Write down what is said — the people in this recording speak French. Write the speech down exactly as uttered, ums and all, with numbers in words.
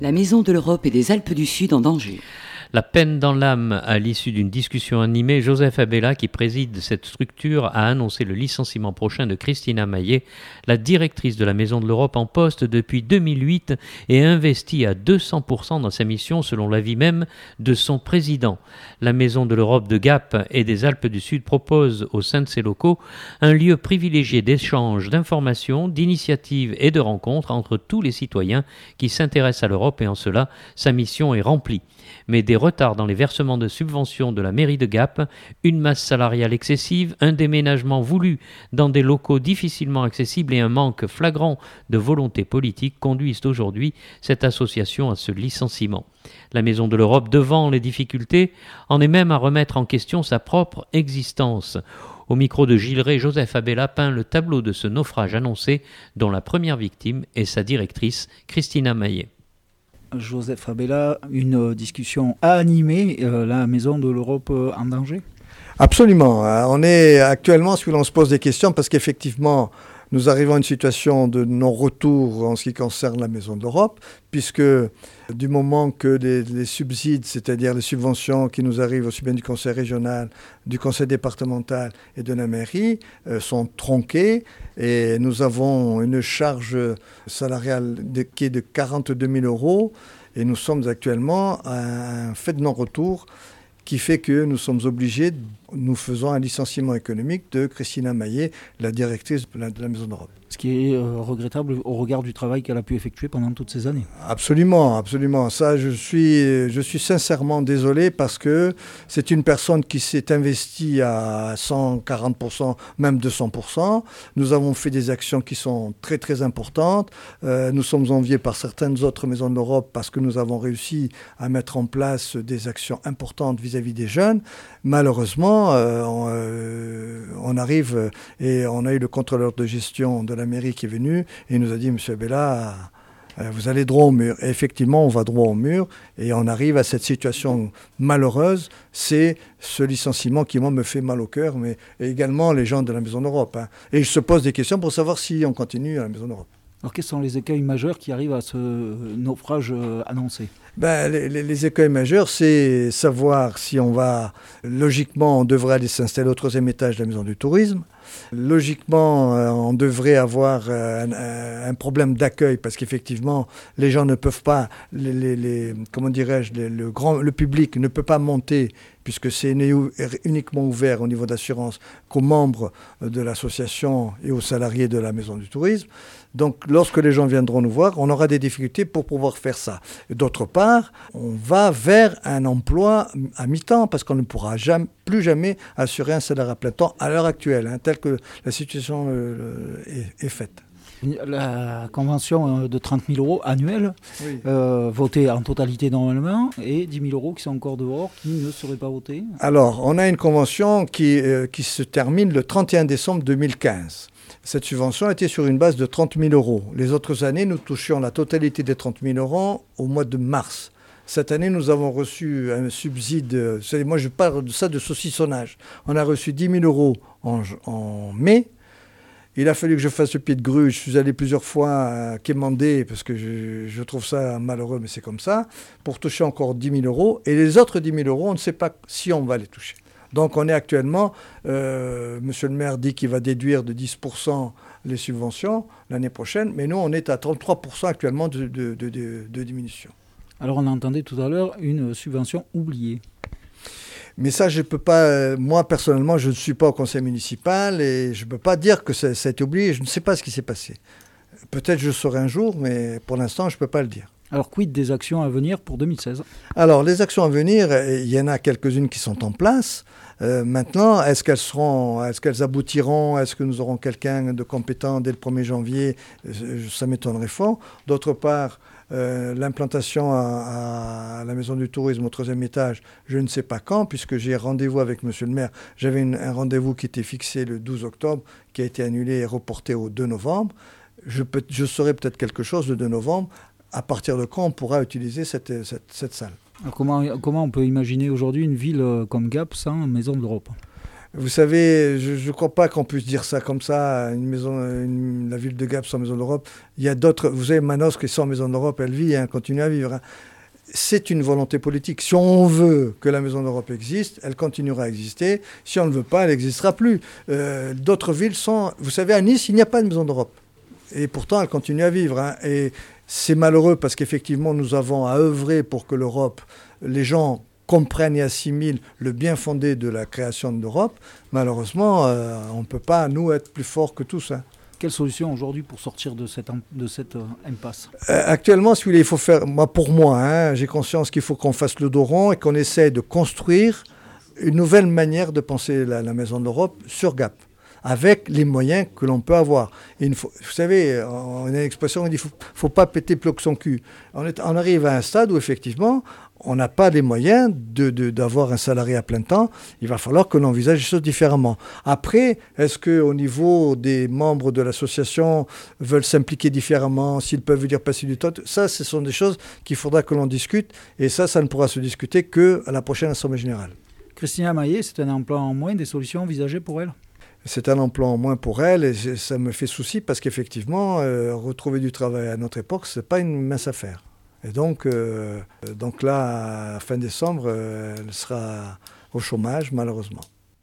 La Maison de l'Europe et des Alpes du Sud en danger. La peine dans l'âme à l'issue d'une discussion animée, Joseph Abella, qui préside cette structure, a annoncé le licenciement prochain de Christina Maillet, la directrice de la Maison de l'Europe en poste depuis deux mille huit et investie à deux cents pour cent dans sa mission selon l'avis même de son président. La Maison de l'Europe de Gap et des Alpes du Sud propose au sein de ses locaux un lieu privilégié d'échange, d'informations, d'initiatives et de rencontres entre tous les citoyens qui s'intéressent à l'Europe et en cela, sa mission est remplie. Mais des retards dans les versements de subventions de la mairie de Gap, une masse salariale excessive, un déménagement voulu dans des locaux difficilement accessibles et un manque flagrant de volonté politique conduisent aujourd'hui cette association à ce licenciement. La Maison de l'Europe, devant les difficultés, en est même à remettre en question sa propre existence. Au micro de Gilles Ray, Joseph Abella peint le tableau de ce naufrage annoncé, dont la première victime est sa directrice, Christina Maillet. Joseph Abella, une discussion a animé euh, la Maison de l'Europe euh, en danger ? Absolument. On est actuellement, si on se pose des questions, parce qu'effectivement, nous arrivons à une situation de non-retour en ce qui concerne la Maison de l'Europe, puisque du moment que les, les subsides, c'est-à-dire les subventions qui nous arrivent aussi bien du conseil régional, du conseil départemental et de la mairie, euh, sont tronqués, et nous avons une charge salariale de, qui est de quarante-deux mille euros, et nous sommes actuellement à un fait de non-retour qui fait que nous sommes obligés, nous faisons un licenciement économique de Christina Maillet, la directrice de la, de la Maison de l'Europe. Ce qui est euh, regrettable au regard du travail qu'elle a pu effectuer pendant toutes ces années. Absolument, absolument. Ça, je suis, je suis sincèrement désolé parce que c'est une personne qui s'est investie à cent quarante pour cent, même deux cents pour cent. Nous avons fait des actions qui sont très, très importantes. Euh, nous sommes enviés par certaines autres maisons de l'Europe parce que nous avons réussi à mettre en place des actions importantes vis-à-vis des jeunes. Malheureusement, euh, on, euh, on arrive et on a eu le contrôleur de gestion de la mairie qui est venu et il nous a dit « Monsieur Abella, vous allez droit au mur ». Et effectivement, on va droit au mur et on arrive à cette situation malheureuse. C'est ce licenciement qui, moi, me fait mal au cœur, mais également les gens de la Maison d'Europe. Hein. Et je se pose des questions pour savoir si on continue à la Maison d'Europe. Alors, quels sont les écueils majeurs qui arrivent à ce naufrage annoncé ? Ben, les, les, les écueils majeurs, c'est savoir si on va... Logiquement, on devrait aller s'installer au troisième étage de la Maison du Tourisme. Logiquement, euh, on devrait avoir euh, un, un problème d'accueil parce qu'effectivement, les gens ne peuvent pas... Les, les, les, comment dirais-je, les, le, grand, le public ne peut pas monter puisque c'est uniquement ouvert au niveau d'assurance qu'aux membres de l'association et aux salariés de la Maison du Tourisme. Donc, lorsque les gens viendront nous voir, on aura des difficultés pour pouvoir faire ça. Et d'autre part, on va vers un emploi à mi-temps parce qu'on ne pourra jamais, plus jamais assurer un salaire à plein temps à l'heure actuelle, hein, telle que la situation euh, est, est faite. La convention de trente mille euros annuels, oui. euh, votée en totalité normalement, et dix mille euros qui sont encore dehors, qui ne seraient pas votés. Alors, on a une convention qui, euh, qui se termine le trente et un décembre deux mille quinze. Cette subvention était sur une base de trente mille euros. Les autres années, nous touchions la totalité des trente mille euros au mois de mars. Cette année, nous avons reçu un subside, moi je parle de ça de saucissonnage. On a reçu dix mille euros en, en mai. Il a fallu que je fasse le pied de grue. Je suis allé plusieurs fois à quémander parce que je, je trouve ça malheureux, mais c'est comme ça, pour toucher encore dix mille euros. Et les autres dix mille euros, on ne sait pas si on va les toucher. Donc on est actuellement, euh, monsieur le maire dit qu'il va déduire de dix pour cent les subventions l'année prochaine, mais nous on est à trente-trois pour cent actuellement de, de, de, de, de diminution. Alors on entendait tout à l'heure une subvention oubliée. Mais ça, je ne peux pas, moi personnellement, je ne suis pas au conseil municipal et je ne peux pas dire que ça, ça a été oublié, je ne sais pas ce qui s'est passé. Peut-être je saurai un jour, mais pour l'instant, je ne peux pas le dire. Alors, quid des actions à venir pour deux mille seize ? Alors, les actions à venir, il y en a quelques-unes qui sont en place. Euh, maintenant, est-ce qu'elles seront, est-ce qu'elles aboutiront ? Est-ce que nous aurons quelqu'un de compétent dès le premier janvier ? Ça m'étonnerait fort. D'autre part, euh, l'implantation à, à la Maison du Tourisme au troisième étage, je ne sais pas quand, puisque j'ai rendez-vous avec monsieur le maire. J'avais une, un rendez-vous qui était fixé le douze octobre, qui a été annulé et reporté au deux novembre. Je, peux, je saurai peut-être quelque chose le deux novembre. À partir de quand on pourra utiliser cette, cette, cette salle. Alors comment, comment on peut imaginer aujourd'hui une ville comme Gap sans Maison de l'Europe ? Vous savez, je ne crois pas qu'on puisse dire ça comme ça, une maison, une, la ville de Gap sans maison de l'Europe. Il y a d'autres, vous savez, Manosque qui est sans maison de l'Europe, elle vit, hein, continue à vivre. Hein. C'est une volonté politique. Si on veut que la Maison d'Europe existe, elle continuera à exister. Si on ne veut pas, elle n'existera plus. Euh, d'autres villes sont... Vous savez, à Nice, il n'y a pas de Maison d'Europe. Et pourtant, elle continue à vivre. Hein. Et c'est malheureux parce qu'effectivement, nous avons à œuvrer pour que l'Europe, les gens comprennent et assimilent le bien fondé de la création de l'Europe. Malheureusement, euh, on ne peut pas, nous, être plus forts que tous. Hein. Quelle solution aujourd'hui pour sortir de cette, de cette euh, impasse ? euh, Actuellement, si vous voulez, il faut faire, moi, pour moi, hein, j'ai conscience qu'il faut qu'on fasse le dos rond et qu'on essaie de construire une nouvelle manière de penser la, la Maison de l'Europe sur Gap, avec les moyens que l'on peut avoir. Et il faut, vous savez, on a une expression, on dit qu'il ne faut, faut pas péter plus que son cul. On, est, on arrive à un stade où, effectivement, on n'a pas les moyens de, de, d'avoir un salarié à plein temps. Il va falloir que l'on envisage les choses différemment. Après, est-ce qu'au niveau des membres de l'association veulent s'impliquer différemment, s'ils peuvent venir passer du temps, ça, ce sont des choses qu'il faudra que l'on discute. Et ça, ça ne pourra se discuter qu'à la prochaine Assemblée générale. Christina Maillet, c'est un emploi en moins, des solutions envisagées pour elle ? C'est un emploi en moins pour elle et ça me fait souci parce qu'effectivement, euh, retrouver du travail à notre époque, ce n'est pas une mince affaire. Et donc, euh, donc là, à fin décembre, euh, elle sera au chômage, malheureusement.